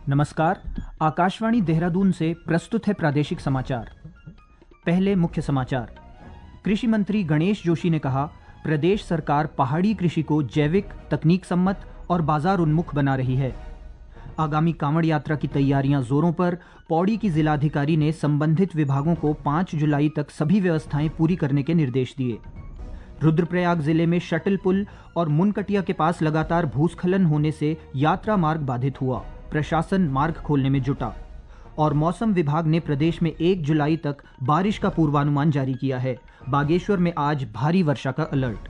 नमस्कार। आकाशवाणी देहरादून से प्रस्तुत है प्रादेशिक समाचार। पहले मुख्य समाचार। कृषि मंत्री गणेश जोशी ने कहा, प्रदेश सरकार पहाड़ी कृषि को जैविक, तकनीक सम्मत और बाजार उन्मुख बना रही है। आगामी कांवड़ यात्रा की तैयारियां जोरों पर। पौड़ी की जिलाधिकारी ने संबंधित विभागों को 5 जुलाई तक सभी व्यवस्थाएं पूरी करने के निर्देश दिए। रुद्रप्रयाग जिले में शटल पुल और मुनकटिया के पास लगातार भूस्खलन होने से यात्रा मार्ग बाधित हुआ। प्रशासन मार्ग खोलने में जुटा। और मौसम विभाग ने प्रदेश में 1 जुलाई तक बारिश का पूर्वानुमान जारी किया है। बागेश्वर में आज भारी वर्षा का अलर्ट।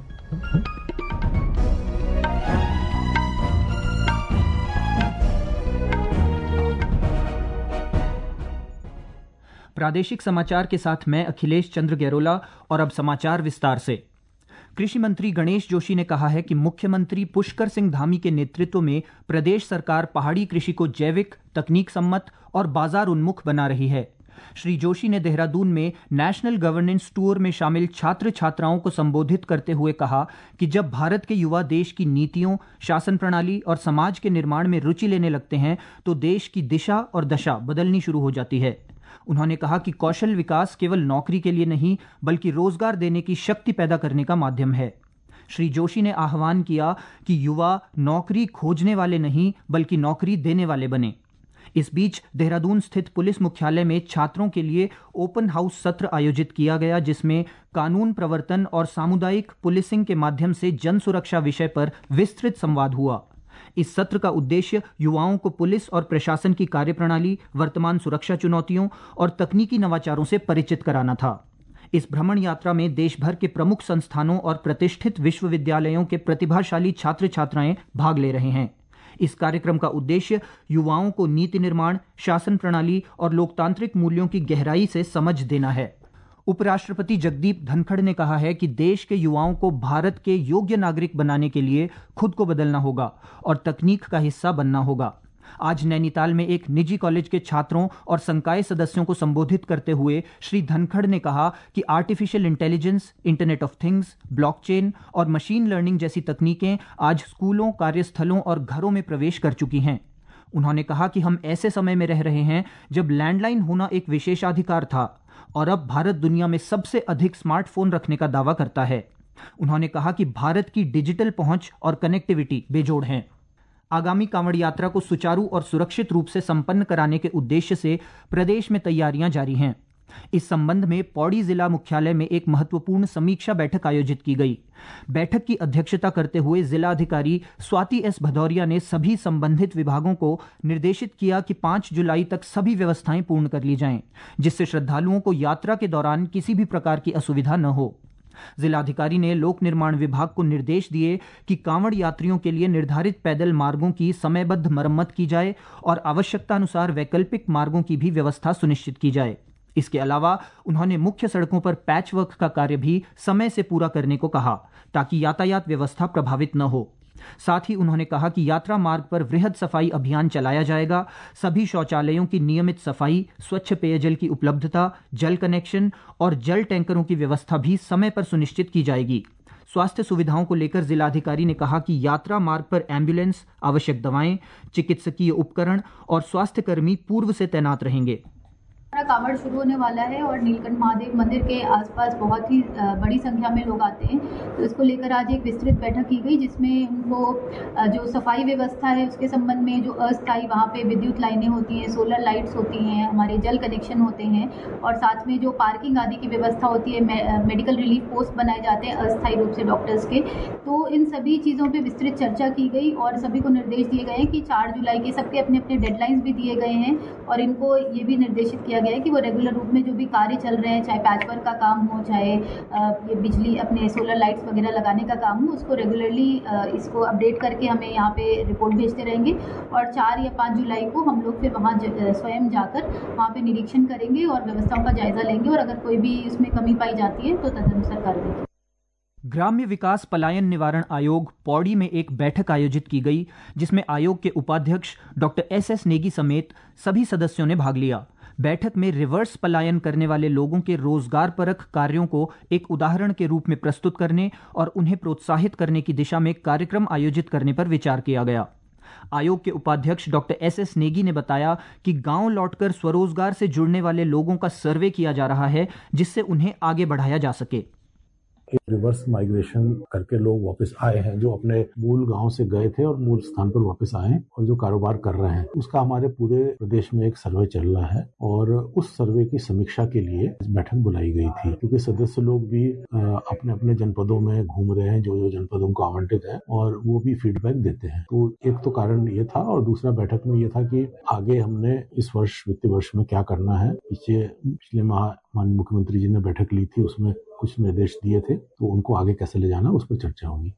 प्रादेशिक समाचार के साथ मैं अखिलेश चंद्र गैरोला। और अब समाचार विस्तार से। कृषि मंत्री गणेश जोशी ने कहा है कि मुख्यमंत्री पुष्कर सिंह धामी के नेतृत्व में प्रदेश सरकार पहाड़ी कृषि को जैविक, तकनीक सम्मत और बाजार उन्मुख बना रही है। श्री जोशी ने देहरादून में नेशनल गवर्नेंस टूर में शामिल छात्र छात्राओं को संबोधित करते हुए कहा कि जब भारत के युवा देश की नीतियों, शासन प्रणाली और समाज के निर्माण में रुचि लेने लगते हैं तो देश की दिशा और दशा बदलनी शुरू हो जाती है। उन्होंने कहा कि कौशल विकास केवल नौकरी के लिए नहीं बल्कि रोजगार देने की शक्ति पैदा करने का माध्यम है। श्री जोशी ने आह्वान किया कि युवा नौकरी खोजने वाले नहीं बल्कि नौकरी देने वाले बने। इस बीच देहरादून स्थित पुलिस मुख्यालय में छात्रों के लिए ओपन हाउस सत्र आयोजित किया गया, जिसमें कानून प्रवर्तन और सामुदायिक पुलिसिंग के माध्यम से जन सुरक्षा विषय पर विस्तृत संवाद हुआ। इस सत्र का उद्देश्य युवाओं को पुलिस और प्रशासन की कार्यप्रणाली, वर्तमान सुरक्षा चुनौतियों और तकनीकी नवाचारों से परिचित कराना था। इस भ्रमण यात्रा में देश भर के प्रमुख संस्थानों और प्रतिष्ठित विश्वविद्यालयों के प्रतिभाशाली छात्र छात्राएं भाग ले रहे हैं। इस कार्यक्रम का उद्देश्य युवाओं को नीति निर्माण, शासन प्रणाली और लोकतांत्रिक मूल्यों की गहराई से समझ देना है। उपराष्ट्रपति जगदीप धनखड़ ने कहा है कि देश के युवाओं को भारत के योग्य नागरिक बनाने के लिए खुद को बदलना होगा और तकनीक का हिस्सा बनना होगा। आज नैनीताल में एक निजी कॉलेज के छात्रों और संकाय सदस्यों को संबोधित करते हुए श्री धनखड़ ने कहा कि artificial intelligence, internet of things, blockchain और मशीन लर्निंग जैसी तकनीकें आज स्कूलों, कार्यस्थलों और घरों में प्रवेश कर चुकी हैं। उन्होंने कहा कि हम ऐसे समय में रह रहे हैं जब लैंडलाइन होना एक विशेषाधिकार था और अब भारत दुनिया में सबसे अधिक स्मार्टफोन रखने का दावा करता है। उन्होंने कहा कि भारत की डिजिटल पहुंच और कनेक्टिविटी बेजोड़ हैं। आगामी कांवड़ यात्रा को सुचारू और सुरक्षित रूप से संपन्न कराने के उद्देश्य से प्रदेश में तैयारियां जारी हैं। इस संबंध में पौड़ी जिला मुख्यालय में एक महत्वपूर्ण समीक्षा बैठक आयोजित की गई। बैठक की अध्यक्षता करते हुए जिलाधिकारी स्वाति एस भदौरिया ने सभी संबंधित विभागों को निर्देशित किया कि 5 जुलाई तक सभी व्यवस्थाएं पूर्ण कर ली जाएं, जिससे श्रद्धालुओं को यात्रा के दौरान किसी भी प्रकार की असुविधा न हो। जिलाधिकारी ने लोक निर्माण विभाग को निर्देश दिए कि कांवड़ यात्रियों के लिए निर्धारित पैदल मार्गों की समयबद्ध मरम्मत की जाए और आवश्यकतानुसार वैकल्पिक मार्गों की भी व्यवस्था सुनिश्चित की जाए। इसके अलावा उन्होंने मुख्य सड़कों पर पैच वर्क का कार्य भी समय से पूरा करने को कहा ताकि यातायात व्यवस्था प्रभावित न हो। साथ ही उन्होंने कहा कि यात्रा मार्ग पर वृहद सफाई अभियान चलाया जाएगा। सभी शौचालयों की नियमित सफाई, स्वच्छ पेयजल की उपलब्धता, जल कनेक्शन और जल टैंकरों की व्यवस्था भी समय पर सुनिश्चित की जाएगी। स्वास्थ्य सुविधाओं को लेकर जिलाधिकारी ने कहा कि यात्रा मार्ग पर एम्बुलेंस, आवश्यक दवाएं, चिकित्सकीय उपकरण और स्वास्थ्यकर्मी पूर्व से तैनात रहेंगे। कांवड़ शुरू होने वाला है और नीलकंठ महादेव मंदिर के आसपास बहुत ही बड़ी संख्या में लोग आते हैं, तो इसको लेकर आज एक विस्तृत बैठक की गई, जिसमें उनको जो सफाई व्यवस्था है उसके संबंध में जो अस्थायी वहाँ पे विद्युत लाइनें होती हैं, सोलर लाइट्स होती हैं, हमारे जल कनेक्शन होते हैं और साथ में जो पार्किंग आदि की व्यवस्था होती है, मेडिकल रिलीफ पोस्ट बनाए जाते हैं अस्थायी रूप से डॉक्टर्स के, तो इन सभी चीज़ों पर विस्तृत चर्चा की गई और सभी को निर्देश दिए गए हैं कि 4 जुलाई के सबके अपने अपने डेडलाइंस भी दिए गए हैं और इनको ये भी निर्देशित किया गया है कि वो रेगुलर रूप में जो भी कार्य चल रहे हैं, चाहे पैच वर्क का काम हो, चाहे ये बिजली अपने सोलर लाइट्स वगैरह लगाने का काम हो, उसको रेगुलरली इसको अपडेट करके हमें यहाँ पे रिपोर्ट भेजते रहेंगे और 4 या 5 जुलाई को हम लोग फिर वहाँ स्वयं जाकर वहाँ पे निरीक्षण करेंगे और व्यवस्थाओं का जायजा लेंगे और अगर कोई भी इसमें कमी पाई जाती है तो तदनुसार कार्रवाई। ग्राम्य विकास पलायन निवारण आयोग पौड़ी में एक बैठक आयोजित की गई, जिसमें आयोग के उपाध्यक्ष डॉक्टर एस नेगी समेत सभी सदस्यों ने भाग लिया। बैठक में रिवर्स पलायन करने वाले लोगों के रोजगार परक कार्यों को एक उदाहरण के रूप में प्रस्तुत करने और उन्हें प्रोत्साहित करने की दिशा में कार्यक्रम आयोजित करने पर विचार किया गया। आयोग के उपाध्यक्ष डॉक्टर एस नेगी ने बताया कि गांव लौटकर स्वरोजगार से जुड़ने वाले लोगों का सर्वे किया जा रहा है, जिससे उन्हें आगे बढ़ाया जा सके। रिवर्स माइग्रेशन करके लोग वापस आए हैं, जो अपने मूल गांव से गए थे और मूल स्थान पर वापस आए हैं और जो कारोबार कर रहे हैं। उसका हमारे पूरे प्रदेश में एक सर्वे चल रहा है और उस सर्वे की समीक्षा के लिए बैठक बुलाई गई थी, क्योंकि सदस्य लोग भी अपने अपने जनपदों में घूम रहे हैं, जो जनपदों को आवंटित है, और वो भी फीडबैक देते हैं। तो एक तो कारण ये था, और दूसरा बैठक में ये था कि आगे हमने इस वर्ष वित्तीय वर्ष में क्या करना है। पिछले माह माननीय मुख्यमंत्री जी ने बैठक ली थी, उसमें कुछ निर्देश दिए थे, तो उनको आगे कैसे ले जाना उस पर चर्चा होगी।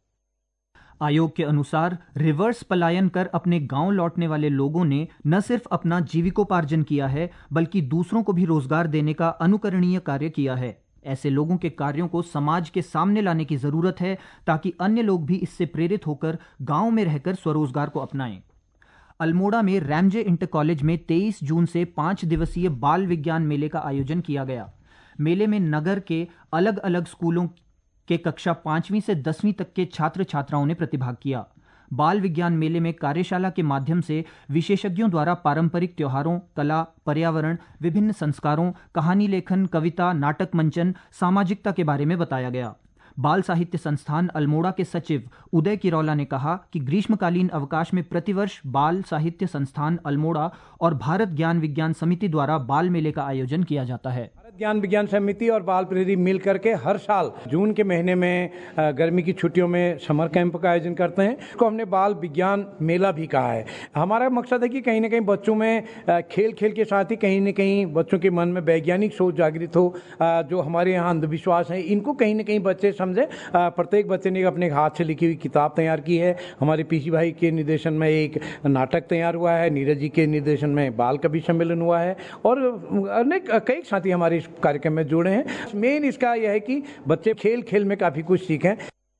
आयोग के अनुसार रिवर्स पलायन कर अपने गांव लौटने वाले लोगों ने न सिर्फ अपना जीविकोपार्जन किया है, बल्कि दूसरों को भी रोजगार देने का अनुकरणीय कार्य किया है। ऐसे लोगों के कार्यों को समाज के सामने लाने की जरूरत है, ताकि अन्य लोग भी इससे प्रेरित होकर गांव में रहकर स्वरोजगार को अपनाएं। अल्मोड़ा में रैमजे इंटर कॉलेज में 23 जून से 5 दिवसीय बाल विज्ञान मेले का आयोजन किया गया। मेले में नगर के अलग अलग स्कूलों के कक्षा 5वीं से 10वीं तक के छात्र छात्राओं ने प्रतिभाग किया। बाल विज्ञान मेले में कार्यशाला के माध्यम से विशेषज्ञों द्वारा पारंपरिक त्योहारों, कला, पर्यावरण, विभिन्न संस्कारों, कहानी लेखन, कविता, नाटक मंचन, सामाजिकता के बारे में बताया गया। बाल साहित्य संस्थान अल्मोड़ा के सचिव उदय किरौला ने कहा कि ग्रीष्मकालीन अवकाश में प्रतिवर्ष बाल साहित्य संस्थान अल्मोड़ा और भारत ज्ञान विज्ञान समिति द्वारा बाल मेले का आयोजन किया जाता है। ज्ञान विज्ञान समिति और बाल प्रहरी मिल करके हर साल जून के महीने में गर्मी की छुट्टियों में समर कैंप का आयोजन करते हैं। इसको हमने बाल विज्ञान मेला भी कहा है। हमारा मकसद है कि कहीं ना कहीं बच्चों में खेल खेल के साथ ही कहीं ना कहीं बच्चों के मन में वैज्ञानिक सोच जागृत हो। जो हमारे यहाँ अंधविश्वास है, इनको कहीं ना कहीं बच्चे समझे। प्रत्येक बच्चे ने अपने हाथ से लिखी हुई किताब तैयार की है। हमारे पीसी भाई के निर्देशन में एक नाटक तैयार हुआ है। नीरज जी के निर्देशन में बाल कवि सम्मेलन हुआ है और अनेक कई साथी हमारे कार्यक्रम में जुड़े हैं। मेन इसका यह है कि बच्चे खेल खेल में काफी कुछ सीखें।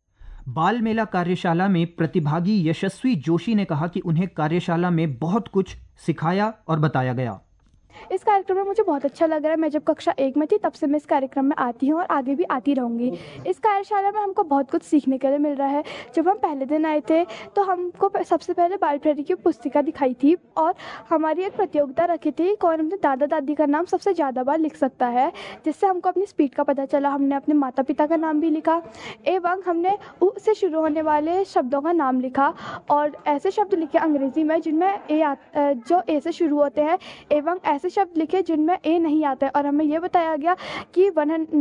बाल मेला कार्यशाला में प्रतिभागी यशस्वी जोशी ने कहा कि उन्हें कार्यशाला में बहुत कुछ सिखाया और बताया गया। इस कार्यक्रम में मुझे बहुत अच्छा लग रहा है। मैं जब कक्षा 1 में थी तब से मैं इस कार्यक्रम में आती हूँ और आगे भी आती रहूँगी। इस कार्यशाला में हमको बहुत कुछ सीखने के लिए मिल रहा है। जब हम पहले दिन आए थे तो हमको सबसे पहले बाल प्रहरी की पुस्तिका दिखाई थी और हमारी एक प्रतियोगिता रखी थी, कौन अपने दादा दादी का नाम सबसे ज़्यादा बार लिख सकता है, जिससे हमको अपनी स्पीड का पता चला। हमने अपने माता पिता का नाम भी लिखा एवं हमने उ से शुरू होने वाले शब्दों का नाम लिखा और ऐसे शब्द लिखे अंग्रेज़ी में जिनमें जो ए से शुरू होते हैं एवं ऐसे शब्द लिखे जिनमें ए नहीं आता है। और हमें यह बताया गया कि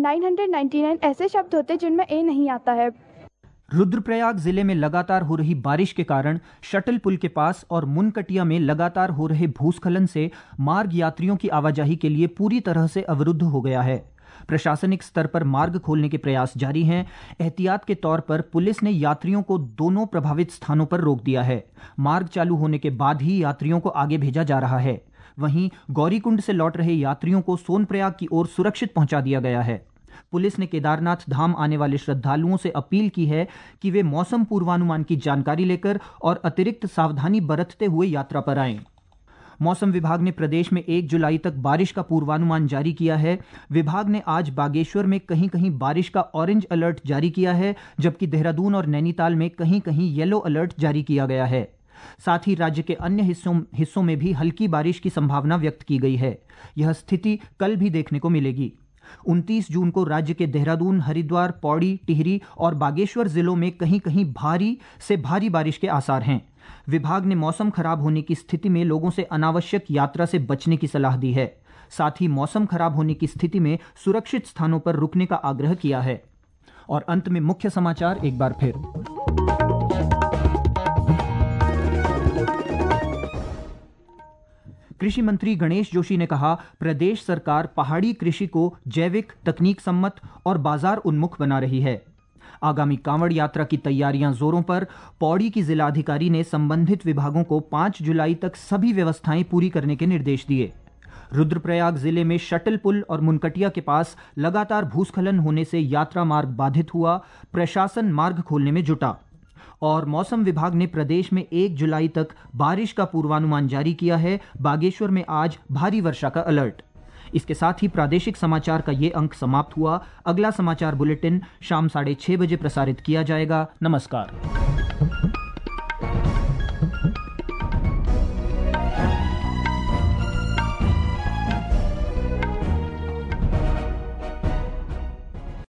999 ऐसे शब्द होते हैं जिनमें ए नहीं आता है। रुद्रप्रयाग जिले में लगातार हो रही बारिश के कारण शटल पुल के पास और मुनकटिया में लगातार हो रहे भूस्खलन से मार्ग यात्रियों की आवाजाही के लिए पूरी तरह से अवरुद्ध हो गया है। प्रशासनिक स्तर पर मार्ग खोलने के प्रयास जारी हैं। एहतियात के तौर पर पुलिस ने यात्रियों को दोनों प्रभावित स्थानों पर रोक दिया है। मार्ग चालू होने के बाद ही यात्रियों को आगे भेजा जा रहा है। वहीं गौरीकुंड से लौट रहे यात्रियों को सोनप्रयाग की ओर सुरक्षित पहुंचा दिया गया है। पुलिस ने केदारनाथ धाम आने वाले श्रद्धालुओं से अपील की है कि वे मौसम पूर्वानुमान की जानकारी लेकर और अतिरिक्त सावधानी बरतते हुए यात्रा पर आएं। मौसम विभाग ने प्रदेश में 1 जुलाई तक बारिश का पूर्वानुमान जारी किया है। विभाग ने आज बागेश्वर में कहीं कहीं बारिश का ऑरेंज अलर्ट जारी किया है, जबकि देहरादून और नैनीताल में कहीं कहीं येलो अलर्ट जारी किया गया है। साथ ही राज्य के अन्य हिस्सों में भी हल्की बारिश की संभावना व्यक्त की गई है। यह स्थिति कल भी देखने को मिलेगी। 29 जून को राज्य के देहरादून, हरिद्वार, पौड़ी, टिहरी और बागेश्वर जिलों में कहीं कहीं भारी से भारी बारिश के आसार हैं। विभाग ने मौसम खराब होने की स्थिति में लोगों से अनावश्यक यात्रा से बचने की सलाह दी है। साथ ही मौसम खराब होने की स्थिति में सुरक्षित स्थानों पर रुकने का आग्रह किया है। और अंत में मुख्य समाचार एक बार फिर। कृषि मंत्री गणेश जोशी ने कहा, प्रदेश सरकार पहाड़ी कृषि को जैविक, तकनीक सम्मत और बाजार उन्मुख बना रही है। आगामी कांवड़ यात्रा की तैयारियां जोरों पर। पौड़ी की जिलाधिकारी ने संबंधित विभागों को 5 जुलाई तक सभी व्यवस्थाएं पूरी करने के निर्देश दिए। रुद्रप्रयाग जिले में शटल पुल और मुनकटिया के पास लगातार भूस्खलन होने से यात्रा मार्ग बाधित हुआ। प्रशासन मार्ग खोलने में जुटा। और मौसम विभाग ने प्रदेश में 1 जुलाई तक बारिश का पूर्वानुमान जारी किया है। बागेश्वर में आज भारी वर्षा का अलर्ट। इसके साथ ही प्रादेशिक समाचार का ये अंक समाप्त हुआ। अगला समाचार बुलेटिन शाम 6:30 बजे प्रसारित किया जाएगा। नमस्कार।